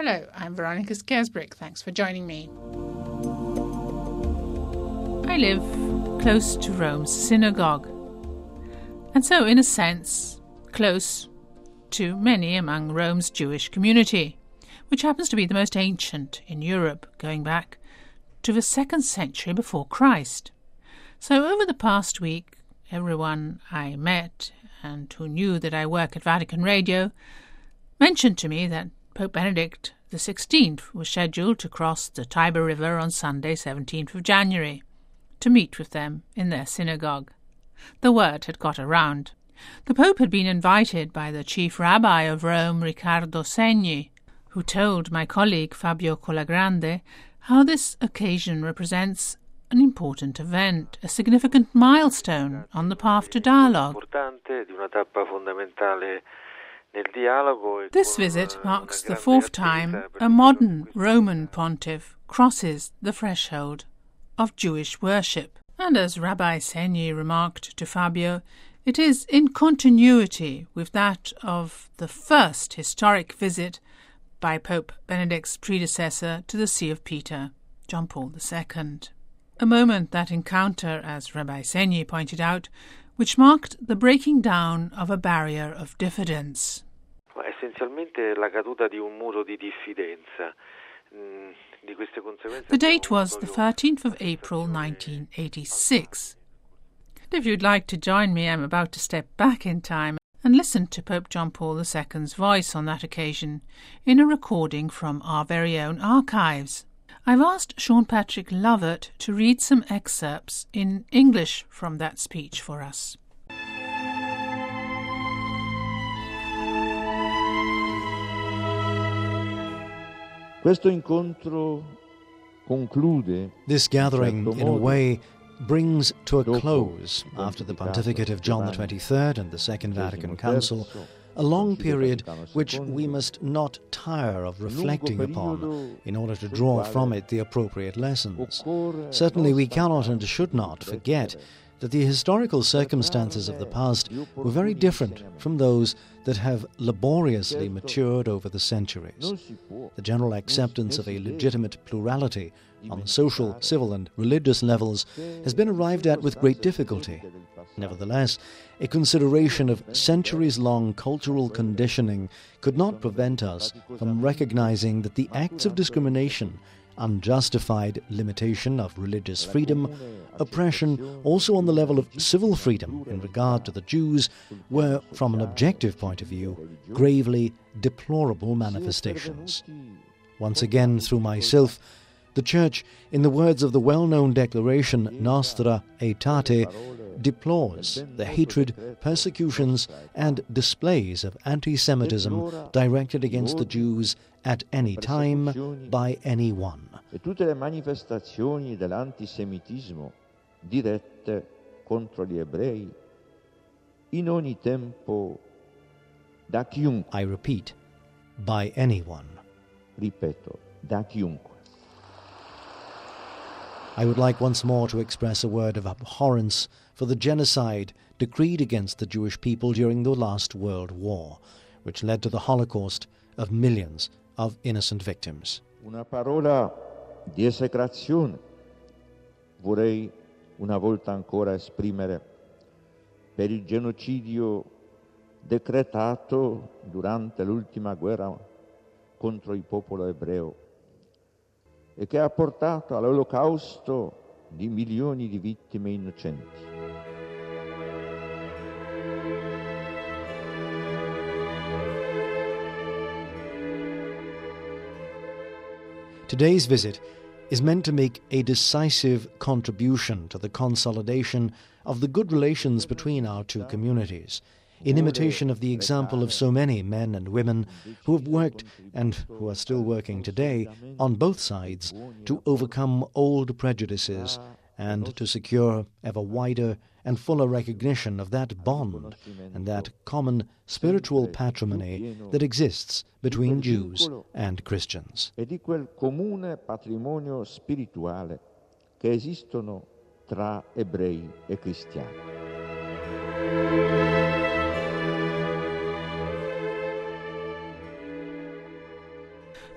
Hello, I'm Veronica Skersbrick. Thanks for joining me. I live close to Rome's synagogue, and so, in a sense, close to many among Rome's Jewish community, which happens to be the most ancient in Europe, going back to the 2nd century before Christ. So over the past week, everyone I met and who knew that I work at Vatican Radio mentioned to me that Pope Benedict XVI was scheduled to cross the Tiber River on Sunday, 17th of January, to meet with them in their synagogue. The word had got around. The Pope had been invited by the chief rabbi of Rome, Riccardo Segni, who told my colleague Fabio Colagrande how this occasion represents an important event, a significant milestone on the path to dialogue. This visit marks the 4th time a modern Roman pontiff crosses the threshold of Jewish worship. And as Rabbi Segni remarked to Fabio, it is in continuity with that of the first historic visit by Pope Benedict's predecessor to the See of Peter, John Paul II. A moment, that encounter, as Rabbi Segni pointed out, which marked the breaking down of a barrier of diffidence. The date was the 13th of April 1986. If you'd like to join me, I'm about to step back in time and listen to Pope John Paul II's voice on that occasion in a recording from our very own archives. I've asked Sean Patrick Lovett to read some excerpts in English from that speech for us. This gathering, in a way, brings to a close, after the pontificate of John the 23rd and the Second Vatican Council, a long period which we must not tire of reflecting upon in order to draw from it the appropriate lessons. Certainly we cannot and should not forget that the historical circumstances of the past were very different from those that have laboriously matured over the centuries. The general acceptance of a legitimate plurality on the social, civil and religious levels has been arrived at with great difficulty. Nevertheless, a consideration of centuries-long cultural conditioning could not prevent us from recognizing that the acts of discrimination, unjustified limitation of religious freedom, oppression also on the level of civil freedom in regard to the Jews were, from an objective point of view, gravely deplorable manifestations. Once again, through myself, the Church, in the words of the well-known declaration Nostra Aetate, deplores the hatred, persecutions and displays of anti-Semitism directed against the Jews at any time by anyone. E tutte le manifestazioni dell'antisemitismo dirette contro gli ebrei in ogni tempo da chiunque. I repeat, by anyone. Ripeto, da chiunque. I would like once more to express a word of abhorrence for the genocide decreed against the Jewish people during the last World War, which led to the Holocaust of millions of innocent victims. Una parola di esecrazione vorrei una volta ancora esprimere per il genocidio decretato durante l'ultima guerra contro il popolo ebreo e che ha portato all'olocausto di milioni di vittime innocenti. Today's visit is meant to make a decisive contribution to the consolidation of the good relations between our two communities, in imitation of the example of so many men and women who have worked and who are still working today on both sides to overcome old prejudices and to secure ever wider and fuller recognition of that bond and that common spiritual patrimony that exists between Jews and Christians. E di quel comune patrimonio spirituale che esistono tra ebrei e cristiani.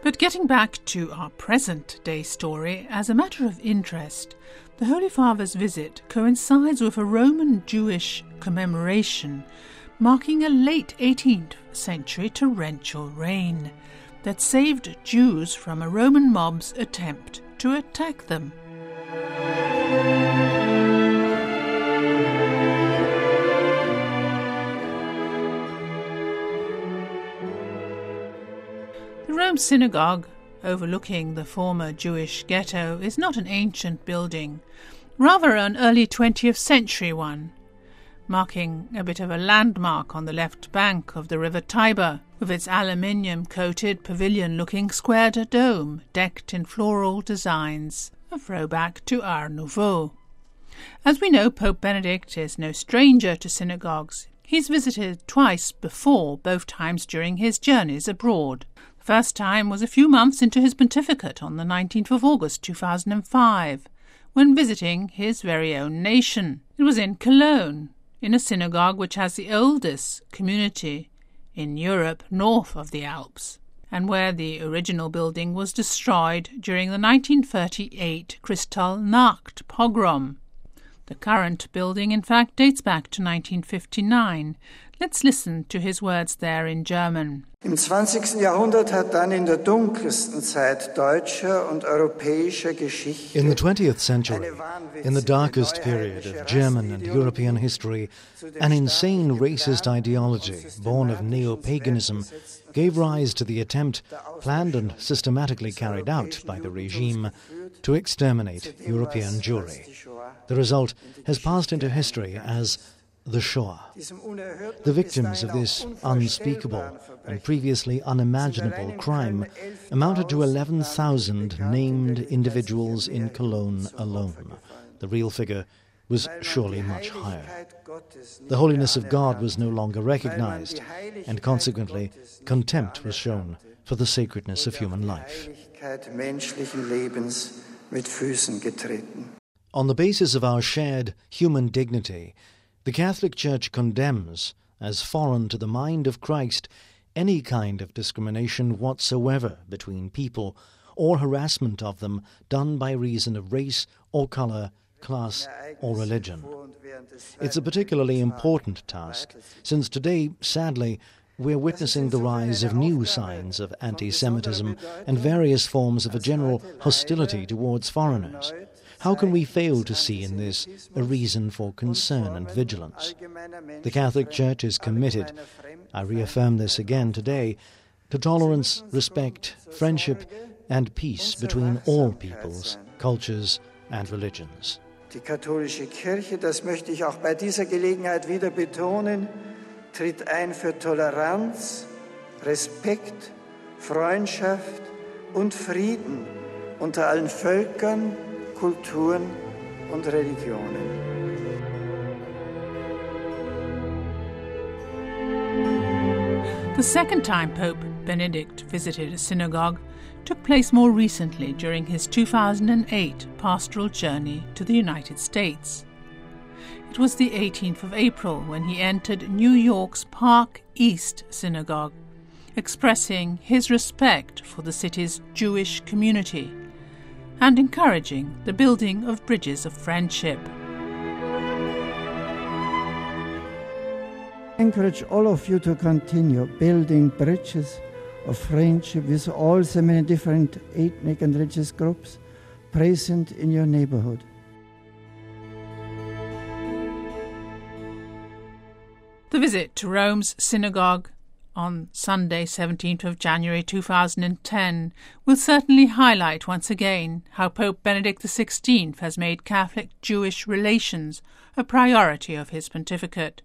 But getting back to our present-day story, as a matter of interest, the Holy Father's visit coincides with a Roman Jewish commemoration marking a late 18th century torrential rain that saved Jews from a Roman mob's attempt to attack them. The Rome Synagogue, overlooking the former Jewish ghetto, is not an ancient building, rather an early 20th century one, marking a bit of a landmark on the left bank of the River Tiber, with its aluminium-coated pavilion-looking squared dome decked in floral designs, a throwback to Art Nouveau. As we know, Pope Benedict is no stranger to synagogues. He's visited twice before, both times during his journeys abroad. The first time was a few months into his pontificate on the 19th of August 2005, when visiting his very own nation. It was in Cologne, in a synagogue which has the oldest community in Europe north of the Alps, and where the original building was destroyed during the 1938 Kristallnacht pogrom. The current building, in fact, dates back to 1959. Let's listen to his words there in German. Im 20. Jahrhundert hat dann in der dunkelsten Zeit deutscher und europäischer Geschichte in the 20th century, in the darkest period of German and European history, an insane racist ideology born of neo-paganism gave rise to the attempt, planned and systematically carried out by the regime, to exterminate European Jewry. The result has passed into history as the Shoah. The victims of this unspeakable and previously unimaginable crime amounted to 11,000 named individuals in Cologne alone. The real figure was surely much higher. The holiness of God was no longer recognized, and consequently contempt was shown for the sacredness of human life. On the basis of our shared human dignity, the Catholic Church condemns, as foreign to the mind of Christ, any kind of discrimination whatsoever between people or harassment of them done by reason of race or colour, class or religion. It's a particularly important task, since today, sadly, we're witnessing the rise of new signs of anti-Semitism and various forms of a general hostility towards foreigners. How can we fail to see in this a reason for concern and vigilance? The Catholic Church is committed, I reaffirm this again today, to tolerance, respect, friendship and peace between all peoples, cultures and religions. Die katholische Kirche, das möchte ich auch bei dieser Gelegenheit wieder betonen, tritt ein für Toleranz, Respekt, Freundschaft und Frieden unter allen Völkern, Kulturen und Religionen. The second time Pope Benedict visited a synagogue took place more recently during his 2008 pastoral journey to the United States. It was the 18th of April when he entered New York's Park East Synagogue, expressing his respect for the city's Jewish community and encouraging the building of bridges of friendship. I encourage all of you to continue building bridges of friendship with all the many different ethnic and religious groups present in your neighborhood. The visit to Rome's synagogue on Sunday, 17th of January 2010, will certainly highlight once again how Pope Benedict XVI has made Catholic-Jewish relations a priority of his pontificate.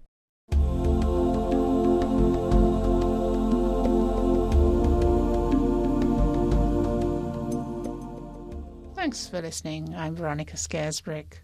Thanks for listening. I'm Veronica Scaresbrick.